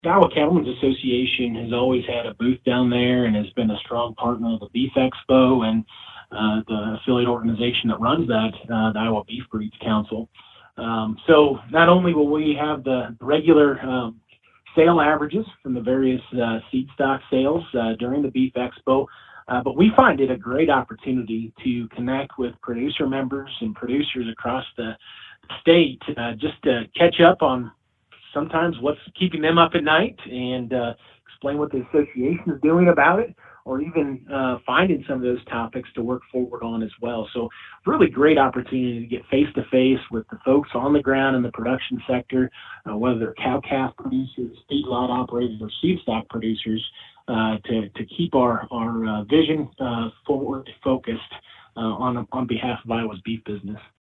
The Iowa Cattlemen's Association has always had a booth down there and has been a strong partner of the Beef Expo and the affiliate organization that runs that, the Iowa Beef Breeds Council. So not only will we have the regular sale averages from the various seed stock sales during the Beef Expo, but we find it a great opportunity to connect with producer members and producers across the state, just to catch up on sometimes what's keeping them up at night and explain what the association is doing about it, or even finding some of those topics to work forward on as well. So really great opportunity to get face to face with the folks on the ground in the production sector, whether they're cow-calf producers, feedlot operators, or seed stock producers, to keep our vision forward focused on behalf of Iowa's beef business.